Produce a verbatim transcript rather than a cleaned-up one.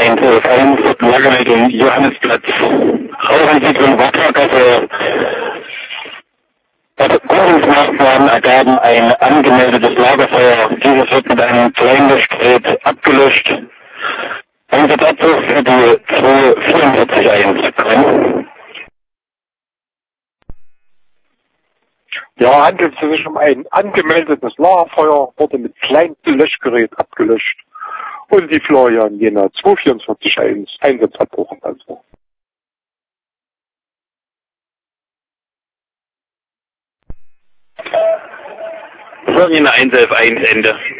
eins elf eins, Lagerleitung Johannesplatz, Rauchentwicklung Wachtergasse. Ordnungsmaßnahmen ergaben ein angemeldetes Lagerfeuer. Dieses wird mit einem Kleinlöschgerät abgelöscht. Einsatzabbruch für die zwei vierundvierzig eins. Ja, handelt es sich um ein angemeldetes Lagerfeuer, wurde mit kleinem Löschgerät abgelöscht. Und die Florian Jena zwei vierundvierzig eins Einsatzabbruch. Also. Florian eins elf eins Ende.